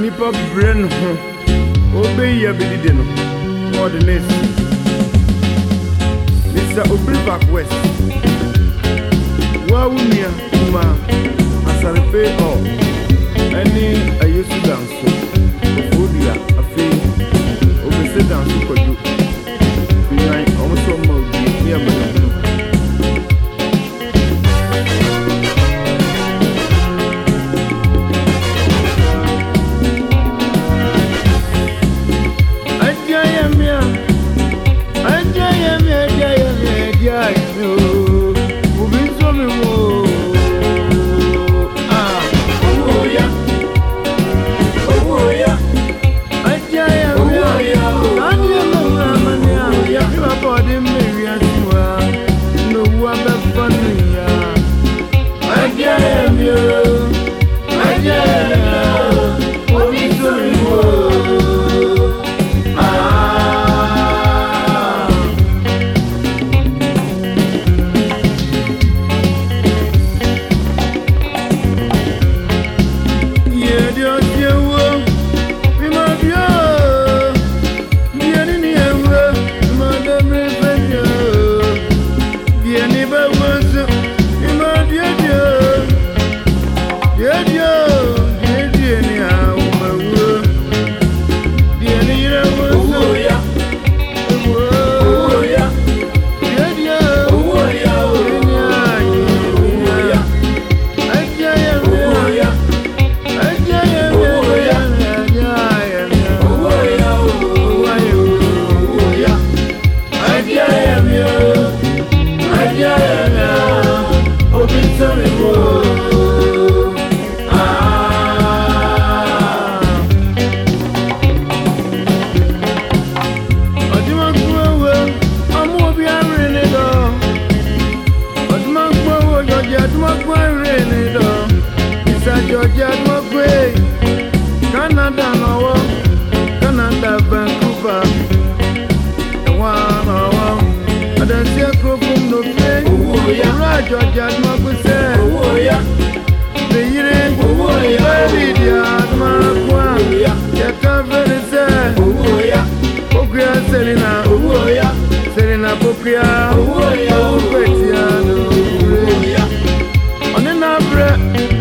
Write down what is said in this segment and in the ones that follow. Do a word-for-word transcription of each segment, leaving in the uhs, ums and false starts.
nipa brain ho obey ya bidide no more the next Mister Obrivac West wa wunia kuma asarefe o ani ayesu danso ofodia afi obese danso kodu nyan omoso ma obi ni abana Canada, no, Canada, Vancouver, and one hour. I don't see a crook from the plane. Oh, yeah, right, Georgia, Marco said, oh, yeah, the year, oh, yeah, baby, yeah, Marco, yeah, covered, said, oh, yeah, Pokia, Selena, oh, yeah, Selena, Pokia, oh, yeah, oh, yeah, on an abra.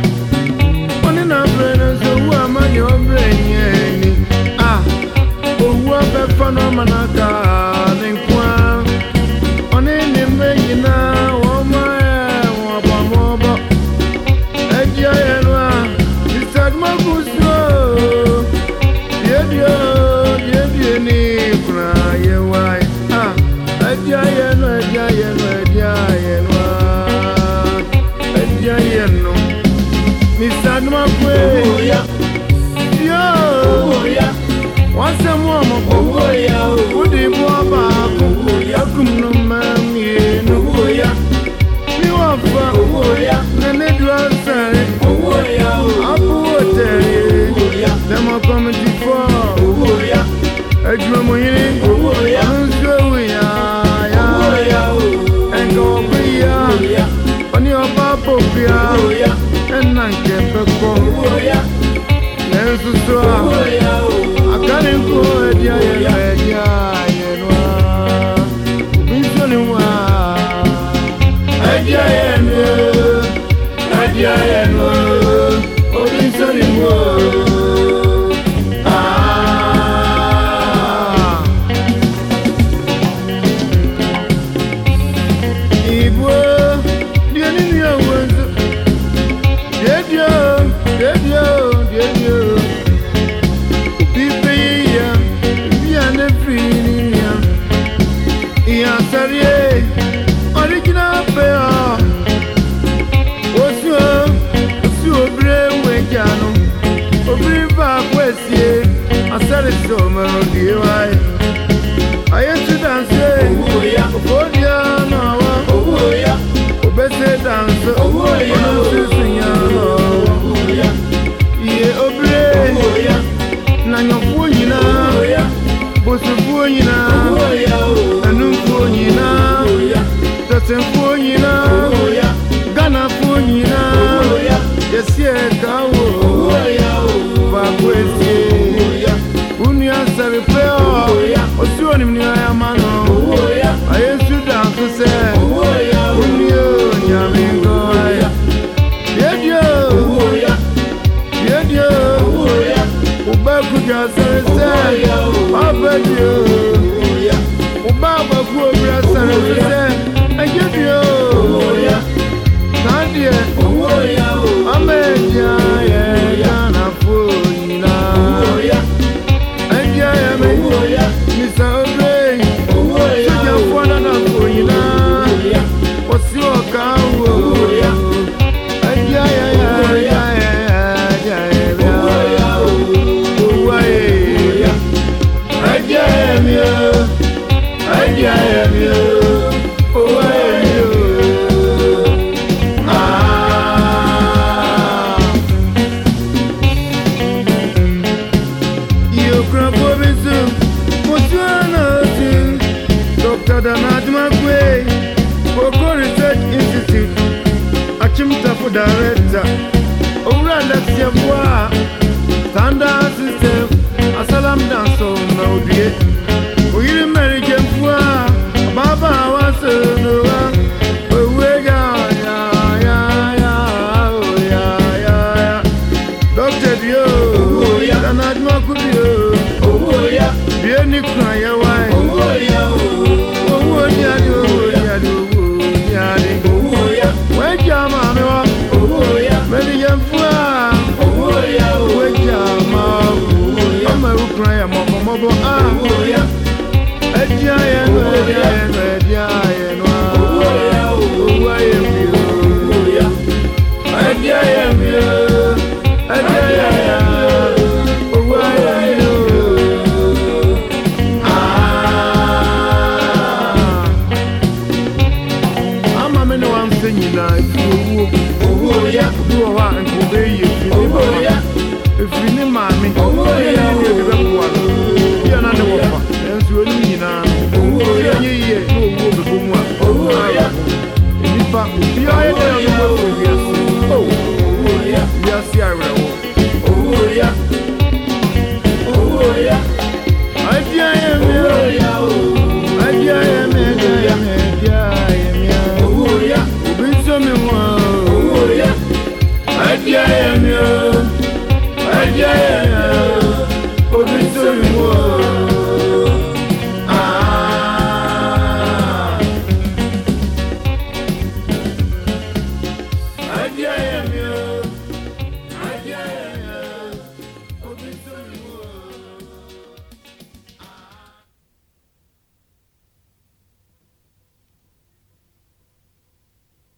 Your brain, ah, oh, what a phenomenal thing. On any making now, oh, my, oh, mobile. And Diana, you said my good slow. Dear, dear, dear, dear, cry, why? Ah, and Diana, Diana, Diana, and Diana, Mister Marquay. Oh, yeah. Once a woman, oh, yeah, would you go back? Oh, yeah, come no man, no, yeah. You are far, oh, yeah, and it was saying, oh, yeah, I'll put it, oh, yeah, them are coming to fall, oh, yeah, a drum in, oh, yeah, so we are, yeah, and go be, yeah, on your papa, oh, yeah, and I can't go, oh, yeah. I can't go at ya, ya, ya, ya, Mister Wa, at ya, at ya, oh, Mister Wa. Original pair. What's your, what's your brain when Jano? Obrivac West, I said it's so melody. I am to dance, oh, yeah, oh, yeah, no, oh, yeah, obese dance, oh, yeah, oh, yeah, yeah, obre, oh, yeah, Nano Punina, oh, yeah, Bosu Punina, oh, yeah, Anu Punina, oh, yeah. Senfonina, oh, yeah. Ghana Fonina, oh, yeah. Yes, yeah, Gawo, oh, yeah. Bakwesi. chimta for director. Ora let's your boy. Thunder system. Asalam dance on no dear. We American boy. Baba was a no one. We got ya ya ya ya ya ya. Doctor Dio. Oh yeah. And I know could you. Oh yeah. Dear Nick cry away. Oh yeah. Oh yeah. Oh yeah. Oh yeah. Wake your mammy up. Oh yeah. Maybe you're far. Oh yeah. Wake your mom. I'm a cry. I'm a mobile. Oh yeah. A giant. A giant. A giant. Oh yeah. Oh I am you. Oh yeah. A giant. A giant. Oh I am you. You know, oh yeah, you are and obey you. Oh yeah, if you need mommy, oh yeah, you're not the one. That's what you know. Oh yeah, yeah, yeah, oh yeah. In fact, you are there. Oh yeah, yes, yeah, oh yeah, oh yeah, I